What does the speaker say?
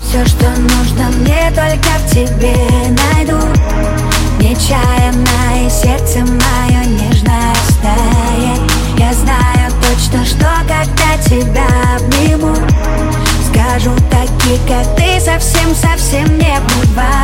Все, что нужно мне, только в тебе найду. Нечаянно и сердце мое нежно растает. Я знаю точно, что когда тебя обниму, скажу, такие, как ты, совсем-совсем не бывает.